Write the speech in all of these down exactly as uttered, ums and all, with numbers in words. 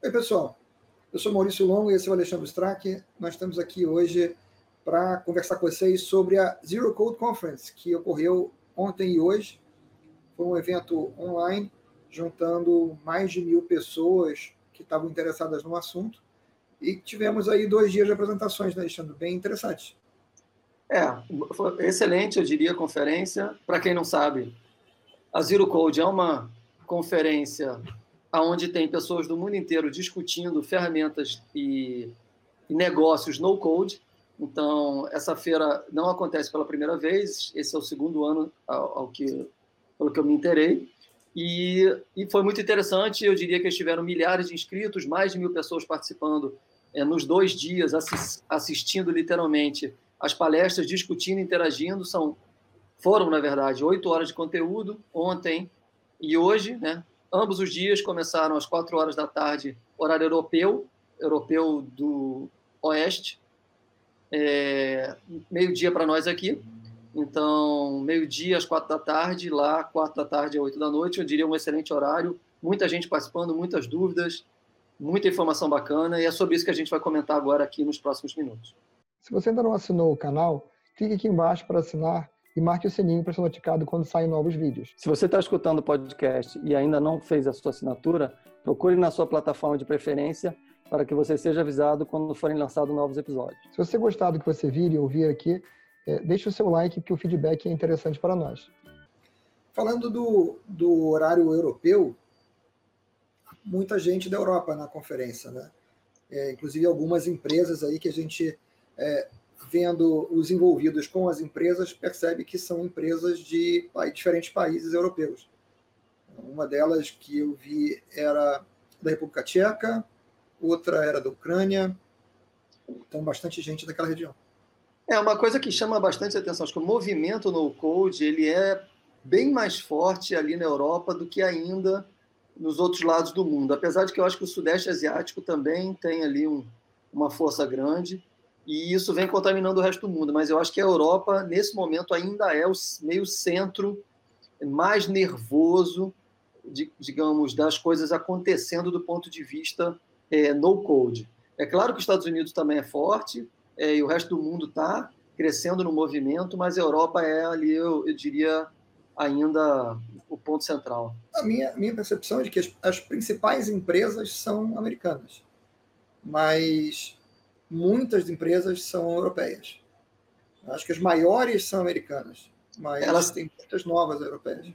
Oi, pessoal. Eu sou Maurício Longo e esse é o Alexandre Strack. Nós estamos aqui hoje para conversar com vocês sobre a Zero Code Conference, que ocorreu ontem e hoje. Foi um evento online, juntando mais de mil pessoas que estavam interessadas no assunto. E tivemos aí dois dias de apresentações, né, Alexandre? Bem interessantes. É, foi excelente, eu diria, a conferência. Para quem não sabe, a Zero Code é uma conferência onde tem pessoas do mundo inteiro discutindo ferramentas e, e negócios no-code. Então, essa feira não acontece pela primeira vez, esse é o segundo ano ao, ao que, pelo que eu me inteirei. E, e foi muito interessante, eu diria que eles tiveram milhares de inscritos, mais de mil pessoas participando é, nos dois dias, assis, assistindo literalmente as palestras, discutindo, interagindo. São, foram, na verdade, oito horas de conteúdo, ontem e hoje, né? Ambos os dias começaram às quatro horas da tarde, horário europeu, europeu do Oeste, é, meio-dia para nós aqui. Então, meio-dia às quatro da tarde, lá, quatro da tarde às oito da noite, eu diria um excelente horário, muita gente participando, muitas dúvidas, muita informação bacana, e é sobre isso que a gente vai comentar agora aqui nos próximos minutos. Se você ainda não assinou o canal, clique aqui embaixo para assinar e marque o sininho para ser notificado quando saem novos vídeos. Se você está escutando o podcast e ainda não fez a sua assinatura, procure na sua plataforma de preferência para que você seja avisado quando forem lançados novos episódios. Se você gostar do que você vir e ouvir aqui, é, deixe o seu like, porque o feedback é interessante para nós. Falando do, do horário europeu, muita gente da Europa na conferência, né? É, inclusive algumas empresas aí que a gente... É, vendo os envolvidos com as empresas, percebe que são empresas de diferentes países europeus. Uma delas que eu vi era da República Tcheca, outra era da Ucrânia, então bastante gente daquela região. É uma coisa que chama bastante atenção, acho que o movimento no-code ele é bem mais forte ali na Europa do que ainda nos outros lados do mundo, apesar de que eu acho que o Sudeste Asiático também tem ali um, uma força grande, e isso vem contaminando o resto do mundo, mas eu acho que a Europa, nesse momento, ainda é o meio centro mais nervoso, de, digamos, das coisas acontecendo do ponto de vista é, no-code. É claro que os Estados Unidos também é forte, é, e o resto do mundo está crescendo no movimento, mas a Europa é ali, eu, eu diria, ainda o ponto central. A minha, minha percepção é de que as, as principais empresas são americanas, mas... muitas empresas são europeias. Acho que as maiores são americanas, mas elas têm muitas novas europeias.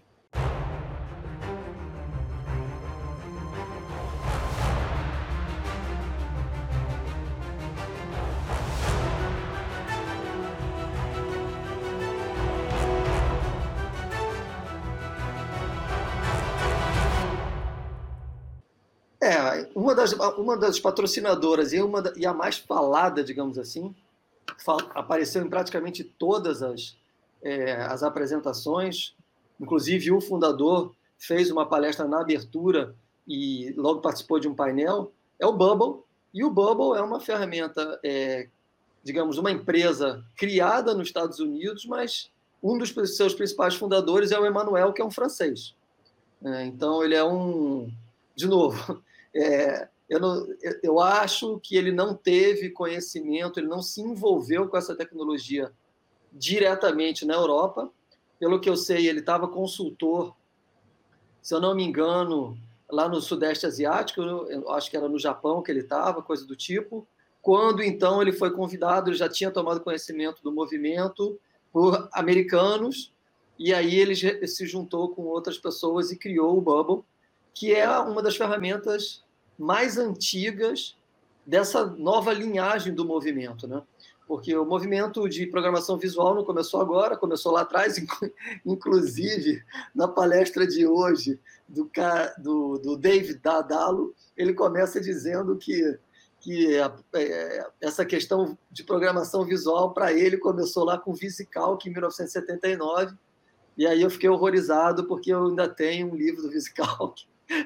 É, uma das, uma das patrocinadoras e, uma da, e a mais falada, digamos assim, fal, apareceu em praticamente todas as, é, as apresentações, inclusive o fundador fez uma palestra na abertura e logo participou de um painel, é o Bubble, e o Bubble é uma ferramenta, é, digamos, uma empresa criada nos Estados Unidos, mas um dos seus principais fundadores é o Emmanuel, que é um francês. É, então, ele é um... De novo... É, eu, não, eu acho que ele não teve conhecimento, ele não se envolveu com essa tecnologia diretamente na Europa. Pelo que eu sei, ele estava consultor, se eu não me engano, lá no Sudeste Asiático, eu acho que era no Japão que ele estava, coisa do tipo. Quando, então, ele foi convidado, ele já tinha tomado conhecimento do movimento por americanos, e aí ele se juntou com outras pessoas e criou o Bubble, que é uma das ferramentas mais antigas dessa nova linhagem do movimento, né? Porque o movimento de programação visual não começou agora, começou lá atrás, inclusive na palestra de hoje do, do, do David Dadalo, ele começa dizendo que, que a, é, essa questão de programação visual para ele começou lá com VisiCalc em mil novecentos e setenta e nove, e aí eu fiquei horrorizado porque eu ainda tenho um livro do VisiCalc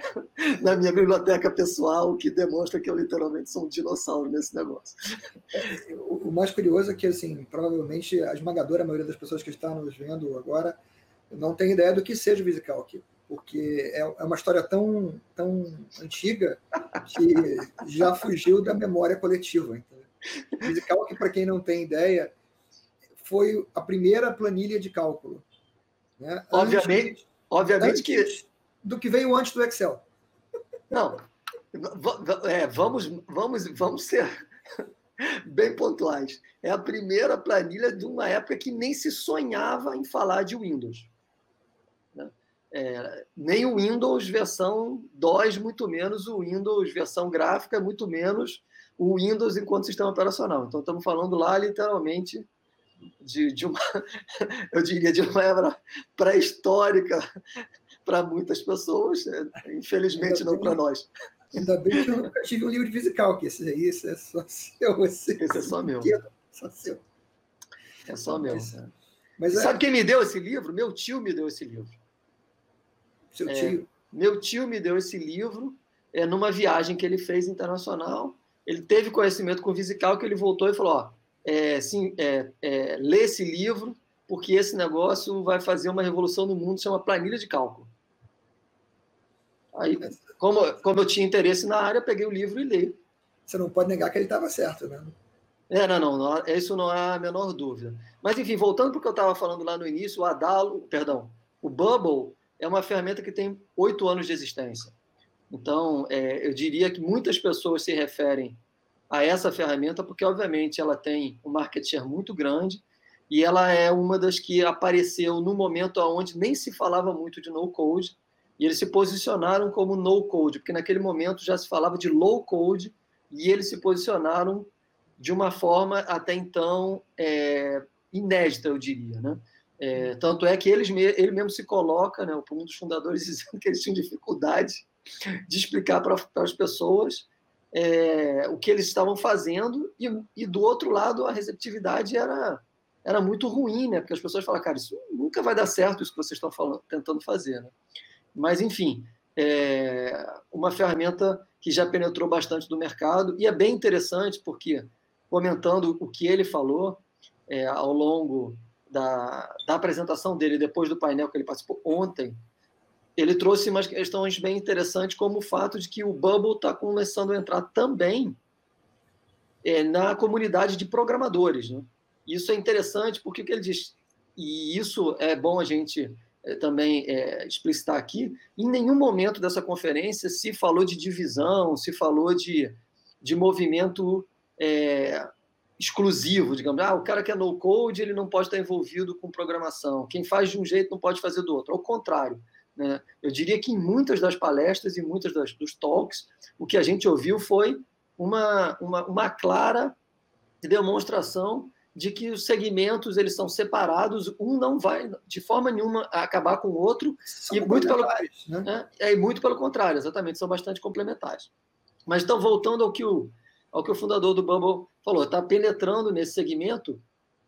na minha biblioteca pessoal, que demonstra que eu literalmente sou um dinossauro nesse negócio. É, o mais curioso é que, assim, provavelmente a esmagadora maioria das pessoas que estão nos vendo agora não tem ideia do que seja o VisiCalc. porque é, é uma história tão, tão antiga que já fugiu da memória coletiva. Entendeu? VisiCalc, para quem não tem ideia, foi a primeira planilha de cálculo. Né? Obviamente, antes, obviamente antes que... do que veio antes do Excel. Não, é, vamos, vamos, vamos ser bem pontuais. É a primeira planilha de uma época que nem se sonhava em falar de Windows. Né? É, nem o Windows versão DOS, muito menos o Windows versão gráfica, muito menos o Windows enquanto sistema operacional. Então, estamos falando lá, literalmente, de, de uma, eu diria, de uma era pré-histórica para muitas pessoas, infelizmente não para nós. Ainda bem que eu nunca tive um livro de VisiCalc, esse aí, esse é só seu. Esse, esse é só meu. Só seu. É só meu. Mas, mas é... Sabe é... quem me deu esse livro? Meu tio me deu esse livro. Seu tio? É, meu tio me deu esse livro é, numa viagem que ele fez internacional. Ele teve conhecimento com o VisiCalc, ele voltou e falou, ó, é, sim, é, é, lê esse livro, porque esse negócio vai fazer uma revolução no mundo, chama planilha de cálculo. Aí, como, como eu tinha interesse na área, eu peguei o livro e li. Você não pode negar que ele estava certo, né? É, não, não, não, isso não há a menor dúvida. Mas, enfim, voltando para o que eu estava falando lá no início, o Adalo, perdão, o Bubble é uma ferramenta que tem oito anos de existência. Então, é, eu diria que muitas pessoas se referem a essa ferramenta porque, obviamente, ela tem um market share muito grande e ela é uma das que apareceu no momento onde nem se falava muito de no-code, e eles se posicionaram como no-code, porque naquele momento já se falava de low-code, e eles se posicionaram de uma forma até então é, inédita, eu diria. Né? É, tanto é que eles, ele mesmo se coloca, né, um dos fundadores, dizendo que eles tinham dificuldade de explicar para as pessoas é, o que eles estavam fazendo, e, e do outro lado a receptividade era, era muito ruim, né? Porque as pessoas falam, cara, isso nunca vai dar certo, isso que vocês estão falando, tentando fazer. Né? Mas, enfim, é uma ferramenta que já penetrou bastante do mercado e é bem interessante porque, comentando o que ele falou é, ao longo da, da apresentação dele, depois do painel que ele participou ontem, ele trouxe umas questões bem interessantes, como o fato de que o Bubble está começando a entrar também é, na comunidade de programadores. Né? Isso é interessante porque o que ele diz, e isso é bom a gente também é, explicitar aqui, em nenhum momento dessa conferência se falou de divisão, se falou de, de movimento é, exclusivo, digamos, ah, o cara que é no-code, ele não pode estar envolvido com programação, quem faz de um jeito não pode fazer do outro, ao contrário. Né? Eu diria que em muitas das palestras e muitas das, dos talks, o que a gente ouviu foi uma, uma, uma clara demonstração de que os segmentos eles são separados, um não vai de forma nenhuma acabar com o outro, são e muito pelo, né? é, é, muito pelo contrário, exatamente, são bastante complementares. Mas então, voltando ao que o, ao que o fundador do Bubble falou, está penetrando nesse segmento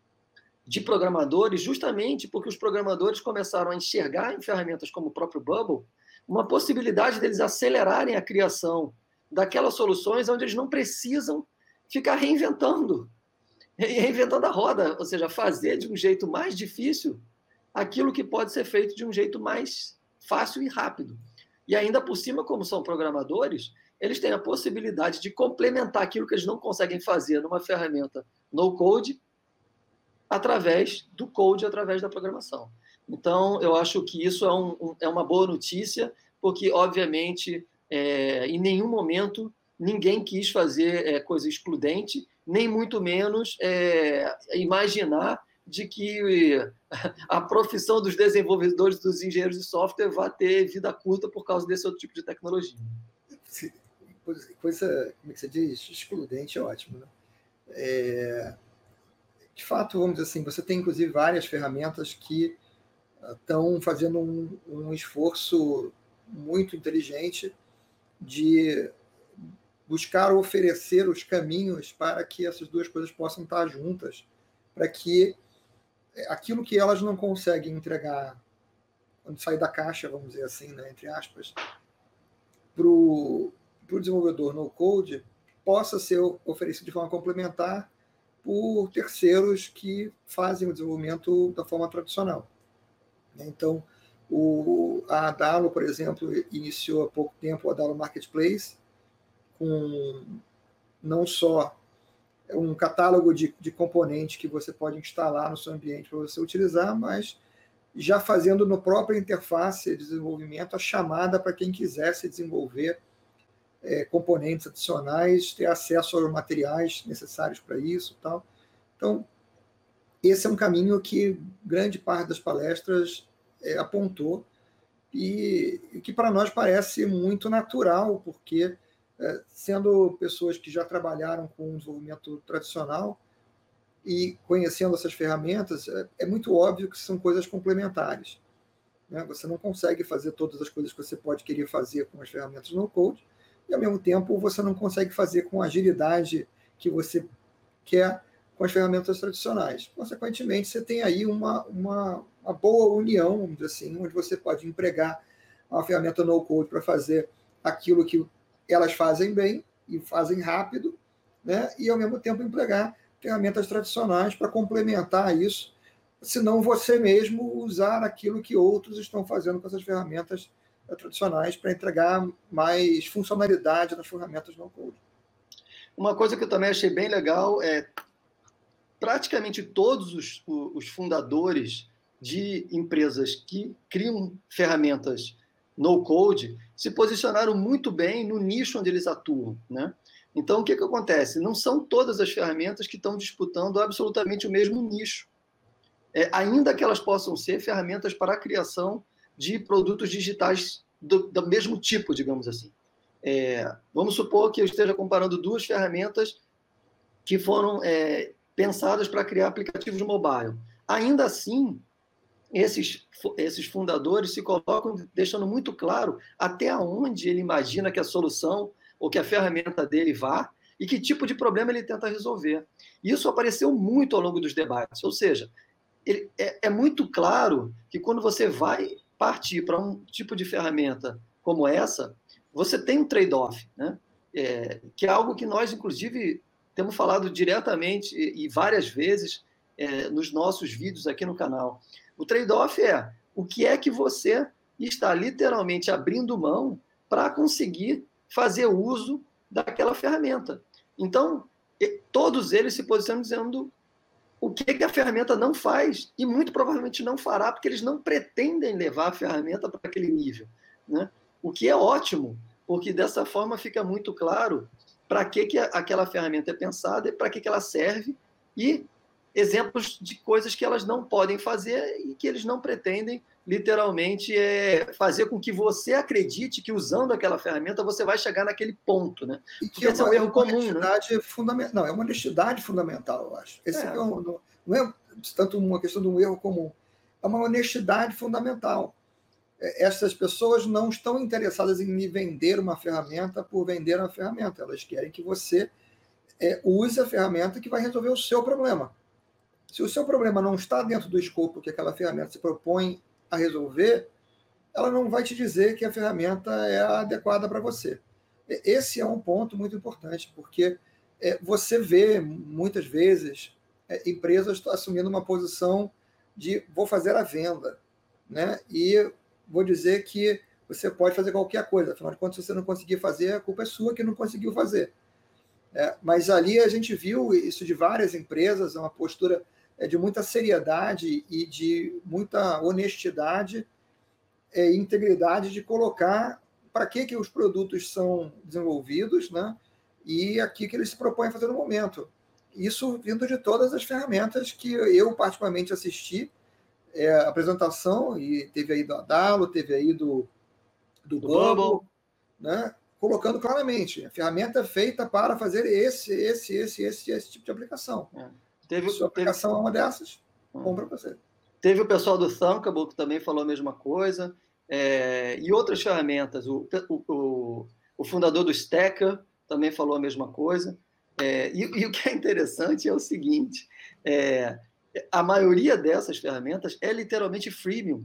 de programadores, justamente porque os programadores começaram a enxergar em ferramentas como o próprio Bubble uma possibilidade deles acelerarem a criação daquelas soluções onde eles não precisam ficar reinventando reinventando a roda, ou seja, fazer de um jeito mais difícil aquilo que pode ser feito de um jeito mais fácil e rápido. E ainda por cima, como são programadores, eles têm a possibilidade de complementar aquilo que eles não conseguem fazer numa ferramenta no-code através do code, através da programação. Então, eu acho que isso é, um, um, é uma boa notícia, porque, obviamente, é, em nenhum momento ninguém quis fazer é, coisa excludente, nem muito menos é, imaginar de que a profissão dos desenvolvedores, dos engenheiros de software vai ter vida curta por causa desse outro tipo de tecnologia. Coisa, como é que você diz? Excludente é ótimo, né? É, de fato, vamos dizer assim, você tem inclusive várias ferramentas que estão fazendo um, um esforço muito inteligente de buscar oferecer os caminhos para que essas duas coisas possam estar juntas, para que aquilo que elas não conseguem entregar quando sai da caixa, vamos dizer assim, né, entre aspas, para o desenvolvedor no-code, possa ser oferecido de forma complementar por terceiros que fazem o desenvolvimento da forma tradicional. Então, O, a Adalo, por exemplo, iniciou há pouco tempo o Adalo Marketplace, com não só um catálogo de, de componentes que você pode instalar no seu ambiente para você utilizar, mas já fazendo no próprio interface de desenvolvimento a chamada para quem quisesse desenvolver é, componentes adicionais, ter acesso aos materiais necessários para isso. Tal. Então, esse é um caminho que grande parte das palestras é, apontou e, e que para nós parece muito natural, porque é, sendo pessoas que já trabalharam com desenvolvimento tradicional e conhecendo essas ferramentas, é, é muito óbvio que são coisas complementares. Né? Você não consegue fazer todas as coisas que você pode querer fazer com as ferramentas no-code e, ao mesmo tempo, você não consegue fazer com a agilidade que você quer com as ferramentas tradicionais. Consequentemente, você tem aí uma, uma, uma boa união, vamos dizer assim, onde você pode empregar uma ferramenta no-code para fazer aquilo que elas fazem bem e fazem rápido, né? E, ao mesmo tempo, empregar ferramentas tradicionais para complementar isso, se não você mesmo usar aquilo que outros estão fazendo com essas ferramentas tradicionais para entregar mais funcionalidade nas ferramentas no-code. Uma coisa que eu também achei bem legal é praticamente todos os, os fundadores de empresas que criam ferramentas no-code se posicionaram muito bem no nicho onde eles atuam, né? Então, o que, que acontece? Não são todas as ferramentas que estão disputando absolutamente o mesmo nicho. É, ainda que elas possam ser ferramentas para a criação de produtos digitais do, do mesmo tipo, digamos assim. É, vamos supor que eu esteja comparando duas ferramentas que foram é, pensadas para criar aplicativos mobile. Ainda assim, esses, esses fundadores se colocam deixando muito claro até onde ele imagina que a solução ou que a ferramenta dele vá e que tipo de problema ele tenta resolver. Isso apareceu muito ao longo dos debates, ou seja, ele, é, é muito claro que quando você vai partir para um tipo de ferramenta como essa, você tem um trade-off, né? É, que é algo que nós, inclusive, temos falado diretamente e, e várias vezes é, nos nossos vídeos aqui no canal. O trade-off é o que é que você está literalmente abrindo mão para conseguir fazer uso daquela ferramenta. Então, todos eles se posicionam dizendo o que, que a ferramenta não faz e muito provavelmente não fará, porque eles não pretendem levar a ferramenta para aquele nível, né? O que é ótimo, porque dessa forma fica muito claro para que, que aquela ferramenta é pensada e para que, que ela serve e exemplos de coisas que elas não podem fazer e que eles não pretendem literalmente é fazer com que você acredite que usando aquela ferramenta você vai chegar naquele ponto, né? E que esse é um erro comum, né? Fundamental. Não, é uma honestidade fundamental, eu acho. Esse é. É um, não é tanto uma questão de um erro comum, é uma honestidade fundamental. Essas pessoas não estão interessadas em me vender uma ferramenta por vender uma ferramenta. Elas querem que você é, use a ferramenta que vai resolver o seu problema. Se o seu problema não está dentro do escopo que aquela ferramenta se propõe a resolver, ela não vai te dizer que a ferramenta é adequada para você. Esse é um ponto muito importante, porque é, você vê, muitas vezes, é, empresas assumindo uma posição de vou fazer a venda, né? E vou dizer que você pode fazer qualquer coisa, afinal de contas, se você não conseguir fazer, a culpa é sua que não conseguiu fazer. É, mas ali a gente viu isso de várias empresas, uma postura de muita seriedade e de muita honestidade e integridade de colocar para que, que os produtos são desenvolvidos, né? E aqui que eles se propõem a fazer no momento. Isso vindo de todas as ferramentas que eu particularmente assisti, é, a apresentação, e teve aí do Adalo, teve aí do, do, do Bubble, Bubble, né? Colocando claramente, a ferramenta é feita para fazer esse, esse, esse, esse, esse tipo de aplicação. É. Teve, Sua aplicação teve... é uma dessas, bom para você. Teve o pessoal do Thunkable que também falou a mesma coisa, é, e outras ferramentas. O, o, o fundador do Stacker também falou a mesma coisa. É, e, e o que é interessante é o seguinte, é, a maioria dessas ferramentas é literalmente freemium.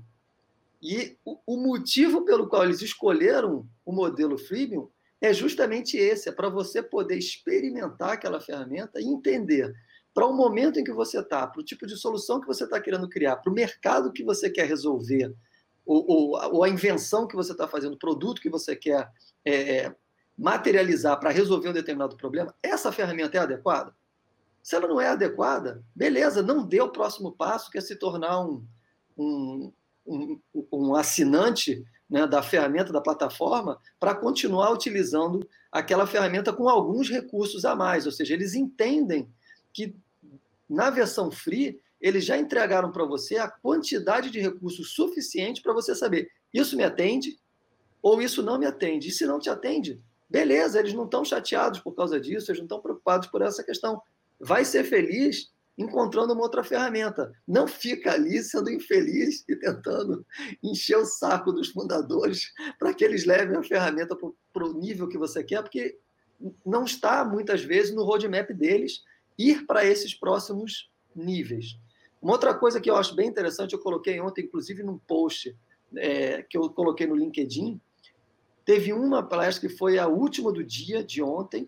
E o, o motivo pelo qual eles escolheram o modelo freemium é justamente esse, é para você poder experimentar aquela ferramenta e entender para o momento em que você está, para o tipo de solução que você está querendo criar, para o mercado que você quer resolver, ou, ou, ou a invenção que você está fazendo, o produto que você quer é, materializar para resolver um determinado problema, essa ferramenta é adequada? Se ela não é adequada, beleza, não dê o próximo passo, que é se tornar um, um, um, um assinante, né, da ferramenta, da plataforma, para continuar utilizando aquela ferramenta com alguns recursos a mais. Ou seja, eles entendem que na versão free, eles já entregaram para você a quantidade de recursos suficiente para você saber, isso me atende ou isso não me atende. E se não te atende, beleza, eles não estão chateados por causa disso, eles não estão preocupados por essa questão. Vai ser feliz encontrando uma outra ferramenta. Não fica ali sendo infeliz e tentando encher o saco dos fundadores para que eles levem a ferramenta para o nível que você quer, porque não está, muitas vezes, no roadmap deles ir para esses próximos níveis. Uma outra coisa que eu acho bem interessante, eu coloquei ontem, inclusive, num post é, que eu coloquei no LinkedIn, teve uma palestra que foi a última do dia, de ontem,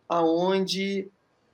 aonde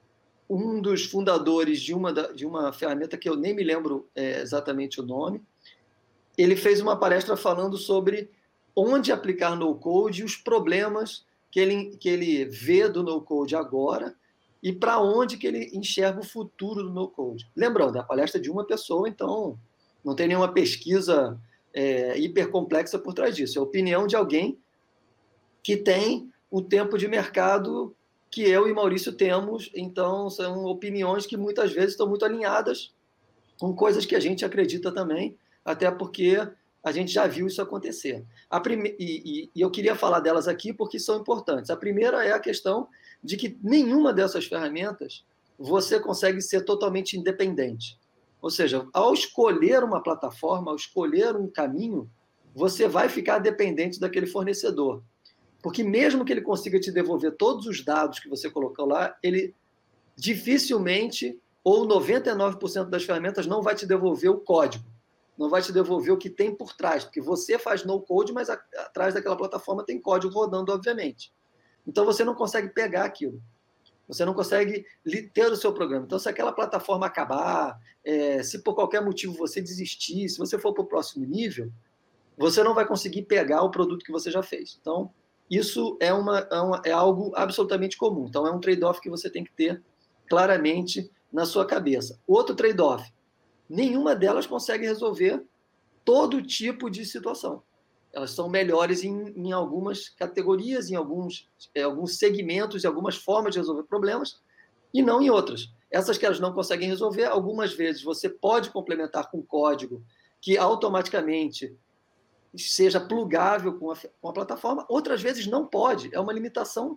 um dos fundadores de uma, de uma ferramenta que eu nem me lembro é, exatamente o nome, ele fez uma palestra falando sobre onde aplicar no-code e os problemas que ele, que ele vê do no-code agora e para onde que ele enxerga o futuro do no-code. Lembrando, é a palestra de uma pessoa, então não tem nenhuma pesquisa é, hipercomplexa por trás disso. É a opinião de alguém que tem o tempo de mercado que eu e Maurício temos, então são opiniões que muitas vezes estão muito alinhadas com coisas que a gente acredita também, até porque a gente já viu isso acontecer. A prime... e, e, e eu queria falar delas aqui porque são importantes. A primeira é a questão de que nenhuma dessas ferramentas você consegue ser totalmente independente. Ou seja, ao escolher uma plataforma, ao escolher um caminho, você vai ficar dependente daquele fornecedor. Porque mesmo que ele consiga te devolver todos os dados que você colocou lá, ele dificilmente, ou noventa e nove por cento das ferramentas, não vai te devolver o código, não vai te devolver o que tem por trás, porque você faz no-code, mas atrás daquela plataforma tem código rodando, obviamente. Então, você não consegue pegar aquilo. Você não consegue ter o seu programa. Então, se aquela plataforma acabar, é, se por qualquer motivo você desistir, se você for para o próximo nível, você não vai conseguir pegar o produto que você já fez. Então, isso é, uma, é, uma, é algo absolutamente comum. Então, é um trade-off que você tem que ter claramente na sua cabeça. Outro trade-off, nenhuma delas consegue resolver todo tipo de situação. Elas são melhores em, em algumas categorias, em alguns, em alguns segmentos, em algumas formas de resolver problemas, e não em outras. Essas que elas não conseguem resolver, algumas vezes você pode complementar com código que automaticamente seja plugável com a, com a plataforma, outras vezes não pode, é uma limitação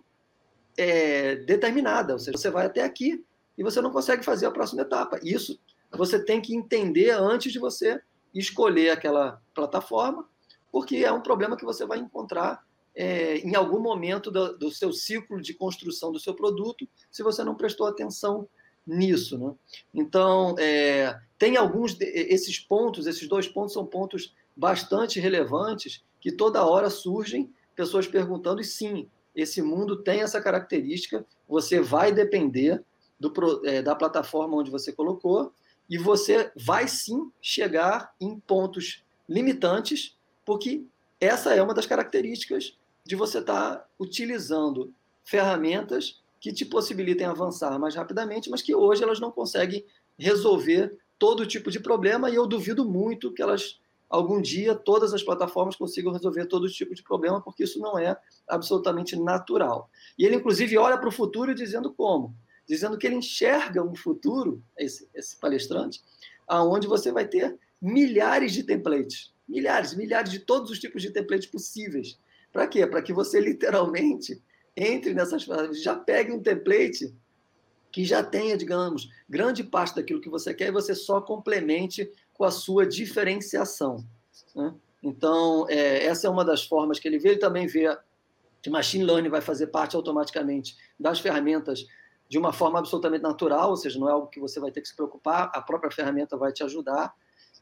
é, determinada, ou seja, você vai até aqui e você não consegue fazer a próxima etapa. Isso você tem que entender antes de você escolher aquela plataforma, porque é um problema que você vai encontrar é, em algum momento do, do seu ciclo de construção do seu produto, se você não prestou atenção nisso, né? Então, é, tem alguns desses pontos, esses dois pontos são pontos bastante relevantes, que toda hora surgem pessoas perguntando, e sim, esse mundo tem essa característica, você vai depender do, é, da plataforma onde você colocou, e você vai sim chegar em pontos limitantes, porque essa é uma das características de você estar utilizando ferramentas que te possibilitem avançar mais rapidamente, mas que hoje elas não conseguem resolver todo tipo de problema, e eu duvido muito que elas algum dia todas as plataformas consigam resolver todo tipo de problema, porque isso não é absolutamente natural. E ele, inclusive, olha para o futuro dizendo como? Dizendo que ele enxerga um futuro, esse, esse palestrante, aonde você vai ter milhares de templates, milhares, milhares de todos os tipos de templates possíveis. Para quê? Para que você, literalmente, entre nessas ferramentas, já pegue um template que já tenha, digamos, grande parte daquilo que você quer e você só complemente com a sua diferenciação, né? Então, é, essa é uma das formas que ele vê. Ele também vê que machine learning vai fazer parte automaticamente das ferramentas de uma forma absolutamente natural, ou seja, não é algo que você vai ter que se preocupar, a própria ferramenta vai te ajudar.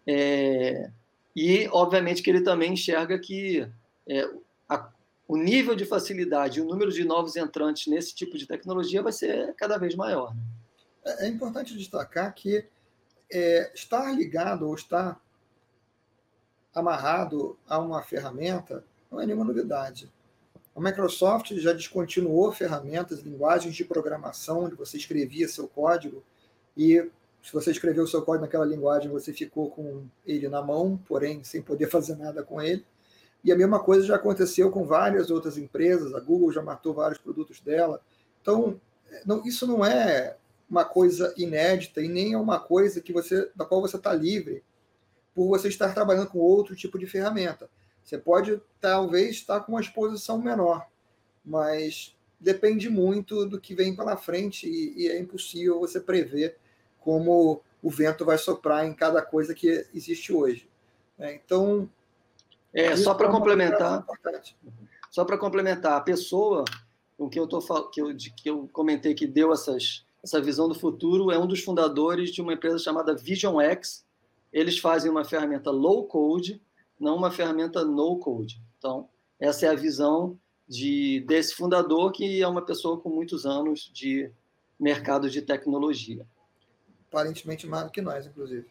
É, e, obviamente, que ele também enxerga que é, a, o nível de facilidade e o número de novos entrantes nesse tipo de tecnologia vai ser cada vez maior. É, é importante destacar que é, estar ligado ou estar amarrado a uma ferramenta não é nenhuma novidade. A Microsoft já descontinuou ferramentas, linguagens de programação, onde você escrevia seu código e se você escreveu o seu código naquela linguagem, você ficou com ele na mão, porém sem poder fazer nada com ele. E a mesma coisa já aconteceu com várias outras empresas, a Google já matou vários produtos dela. Então, não, isso não é uma coisa inédita e nem é uma coisa que você, da qual você está livre por você estar trabalhando com outro tipo de ferramenta. Você pode, talvez, estar com uma exposição menor, mas depende muito do que vem pela frente e, e é impossível você prever como o vento vai soprar em cada coisa que existe hoje. Então, é, só para complementar, só para complementar, a pessoa com que eu, tô, que eu, que eu comentei que deu essas, essa visão do futuro é um dos fundadores de uma empresa chamada Vision X. Eles fazem uma ferramenta low code, não uma ferramenta no code. Então, essa é a visão de, desse fundador, que é uma pessoa com muitos anos de mercado de tecnologia. Aparentemente mais do que nós, inclusive.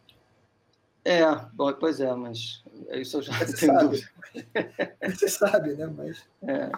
É, bom, pois é, mas isso eu já você tenho sabe. dúvida. Você sabe, né? Mas... É,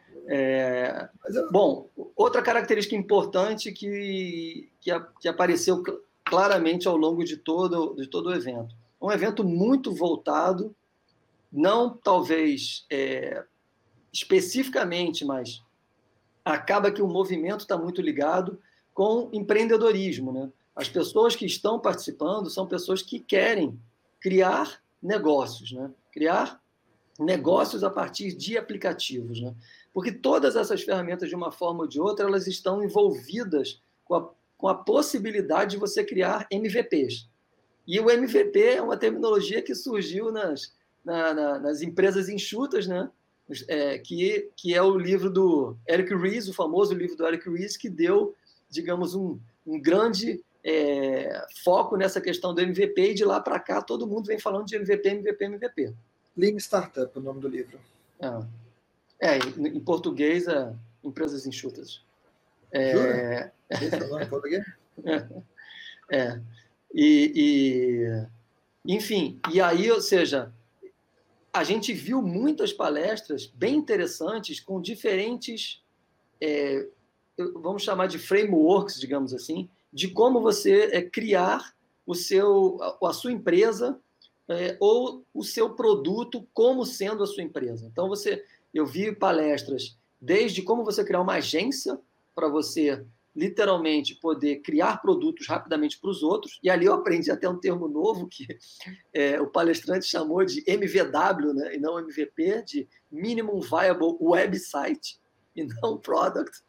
é... mas eu... Bom, outra característica importante que, que, que apareceu claramente ao longo de todo, de todo o evento. Um evento muito voltado, não talvez é, especificamente, mas acaba que o movimento está muito ligado com empreendedorismo, né? As pessoas que estão participando são pessoas que querem criar negócios, né? Criar negócios a partir de aplicativos, né? Porque todas essas ferramentas, de uma forma ou de outra, elas estão envolvidas com a, com a possibilidade de você criar M V Ps. E o M V P é uma terminologia que surgiu nas, na, na, nas empresas enxutas, né? É, que, que é o livro do Eric Ries, o famoso livro do Eric Ries, que deu, digamos, um, um grande... É, foco nessa questão do M V P, e de lá para cá todo mundo vem falando de M V P, M V P, M V P. Lean Startup, o nome do livro. É, é em, em português é Empresas Enxutas. É, Jura? Esse é o nome em português? É, é. E, e, enfim, e aí, ou seja, a gente viu muitas palestras bem interessantes com diferentes, é, vamos chamar de frameworks, digamos assim, de como você é, criar o seu, a, a sua empresa é, ou o seu produto como sendo a sua empresa. Então, você, eu vi palestras desde como você criar uma agência para você, literalmente, poder criar produtos rapidamente para os outros. E ali eu aprendi até um termo novo que é, o palestrante chamou de M V W, né, e não M V P, de Minimum Viable Website, e não Product.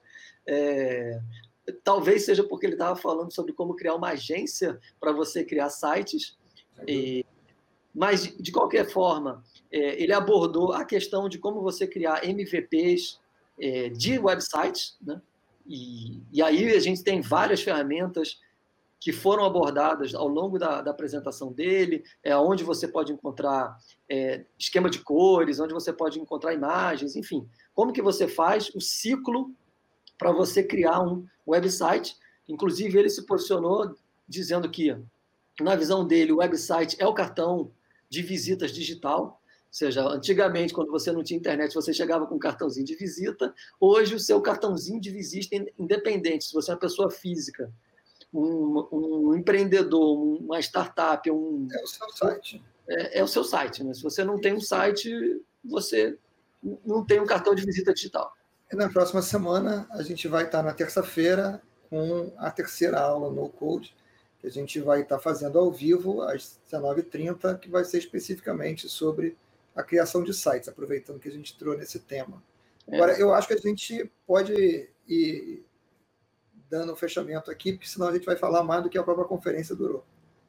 É, talvez seja porque ele estava falando sobre como criar uma agência para você criar sites, e, mas, de qualquer forma, é, ele abordou a questão de como você criar M V Ps é, de websites, né? e, e aí a gente tem várias ferramentas que foram abordadas ao longo da, da apresentação dele, é, onde você pode encontrar é, esquema de cores, onde você pode encontrar imagens, enfim, como que você faz o ciclo para você criar um website. Inclusive, ele se posicionou dizendo que, na visão dele, o website é o cartão de visitas digital. Ou seja, antigamente, quando você não tinha internet, você chegava com um cartãozinho de visita. Hoje, o seu cartãozinho de visita, independente, se você é uma pessoa física, um, um empreendedor, uma startup... Um, é o seu site. É, é o seu site, né? Se você não tem um site, você não tem um cartão de visita digital. E na próxima semana, a gente vai estar na terça-feira com a terceira aula no Code, que a gente vai estar fazendo ao vivo às dezenove e trinta, que vai ser especificamente sobre a criação de sites, aproveitando que a gente entrou nesse tema. É. Agora, eu acho que a gente pode ir dando um fechamento aqui, porque senão a gente vai falar mais do que a própria conferência durou.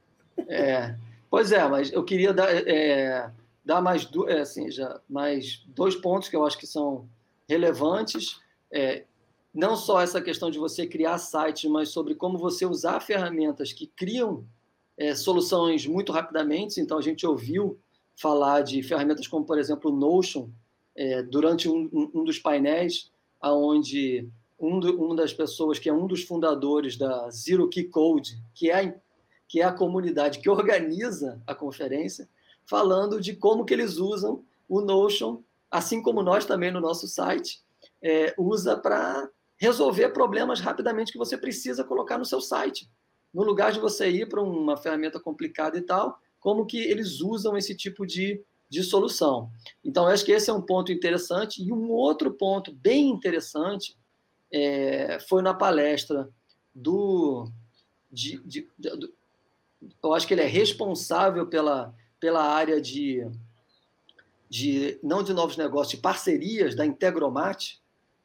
É, pois é, mas eu queria dar, é, dar mais, é, assim, já, mais dois pontos que eu acho que são relevantes, é, não só essa questão de você criar sites, mas sobre como você usar ferramentas que criam é, soluções muito rapidamente. Então, a gente ouviu falar de ferramentas como, por exemplo, o Notion, é, durante um, um dos painéis, onde um, do, uma das pessoas, que é um dos fundadores da Zero Key Code, que é a, que é a comunidade que organiza a conferência, falando de como que eles usam o Notion, assim como nós também no nosso site, é, usa para resolver problemas rapidamente que você precisa colocar no seu site. No lugar de você ir para uma ferramenta complicada e tal, como que eles usam esse tipo de, de solução. Então, eu acho que esse é um ponto interessante. E um outro ponto bem interessante é, foi na palestra do... De, de, de, eu acho que ele é responsável pela, pela área de, de, não de novos negócios, de parcerias da Integromat,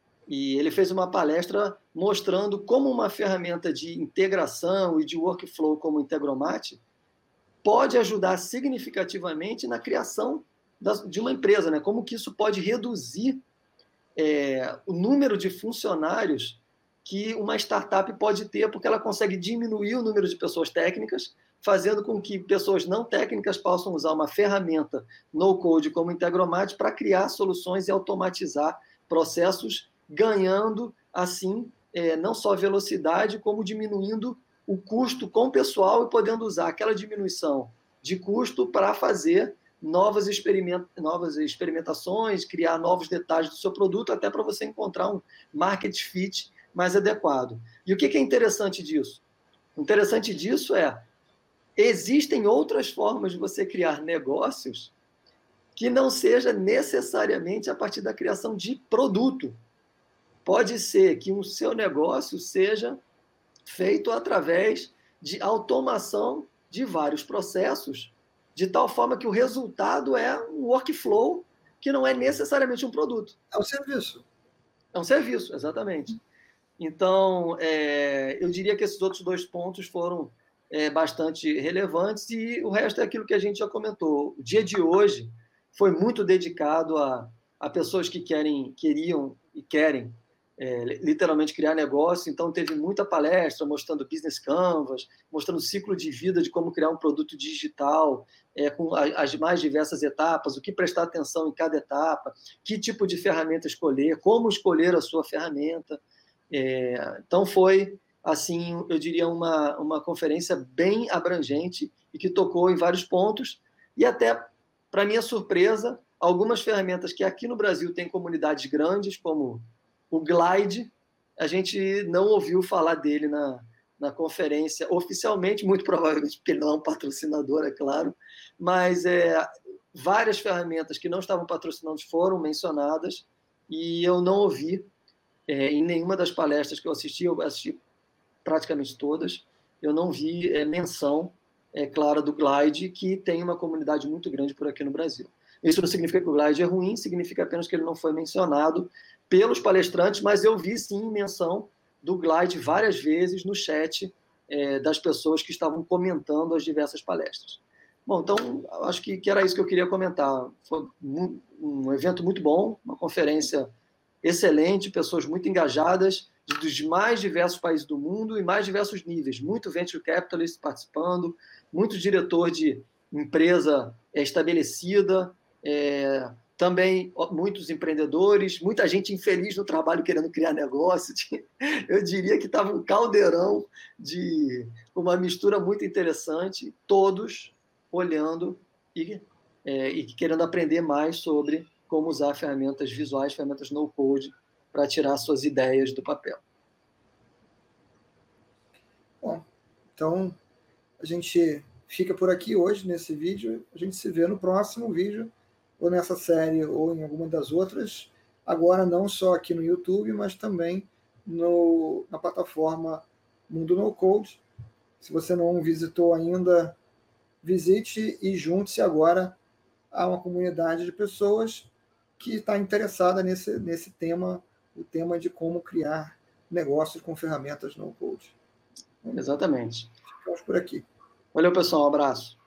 e ele fez uma palestra mostrando como uma ferramenta de integração e de workflow como o Integromat pode ajudar significativamente na criação de uma empresa, né? Como que isso pode reduzir é, o número de funcionários que uma startup pode ter, porque ela consegue diminuir o número de pessoas técnicas, fazendo com que pessoas não técnicas possam usar uma ferramenta no-code como o Integromat para criar soluções e automatizar processos, ganhando, assim, é, não só velocidade, como diminuindo o custo com o pessoal e podendo usar aquela diminuição de custo para fazer novas, experiment novas experimentações, criar novos detalhes do seu produto, até para você encontrar um market fit mais adequado. E o que é interessante disso? O interessante disso é existem outras formas de você criar negócios que não seja necessariamente a partir da criação de produto. Pode ser que o seu negócio seja feito através de automação de vários processos, de tal forma que o resultado é um workflow que não é necessariamente um produto. É um serviço. É um serviço, exatamente. Então, é, eu diria que esses outros dois pontos foram é, bastante relevantes e o resto é aquilo que a gente já comentou. O dia de hoje foi muito dedicado a, a pessoas que querem, queriam e querem é, literalmente criar negócio, então teve muita palestra mostrando business canvas, mostrando o ciclo de vida de como criar um produto digital, é, com as mais diversas etapas, o que prestar atenção em cada etapa, que tipo de ferramenta escolher, como escolher a sua ferramenta. É, então foi, assim, eu diria, uma, uma conferência bem abrangente e que tocou em vários pontos e até, para minha surpresa, algumas ferramentas que aqui no Brasil tem comunidades grandes, como o Glide, a gente não ouviu falar dele na, na conferência oficialmente, muito provavelmente porque ele não é um patrocinador, é claro, mas é, várias ferramentas que não estavam patrocinando foram mencionadas e eu não ouvi é, em nenhuma das palestras que eu assisti, eu assisti praticamente todas, eu não vi é, menção é, clara do Glide, que tem uma comunidade muito grande por aqui no Brasil. Isso não significa que o Glide é ruim, significa apenas que ele não foi mencionado pelos palestrantes, mas eu vi sim menção do Glide várias vezes no chat é, das pessoas que estavam comentando as diversas palestras. Bom, então, acho que, que era isso que eu queria comentar. Foi um, um evento muito bom, uma conferência excelente, pessoas muito engajadas, dos mais diversos países do mundo e mais diversos níveis. Muito venture capitalist participando, muito diretor de empresa estabelecida, é, também muitos empreendedores, muita gente infeliz no trabalho querendo criar negócio. Eu diria que estava um caldeirão de uma mistura muito interessante, todos olhando e, é, e querendo aprender mais sobre como usar ferramentas visuais, ferramentas no-code, para tirar suas ideias do papel. Bom, então a gente fica por aqui hoje nesse vídeo. A gente se vê no próximo vídeo, ou nessa série, ou em alguma das outras. Agora não só aqui no YouTube, mas também no, na plataforma Mundo No Code. Se você não visitou ainda, visite e junte-se agora a uma comunidade de pessoas que está interessada nesse, nesse tema, o tema de como criar negócios com ferramentas no-code. Exatamente. Ficamos por aqui. Valeu, pessoal. Um abraço.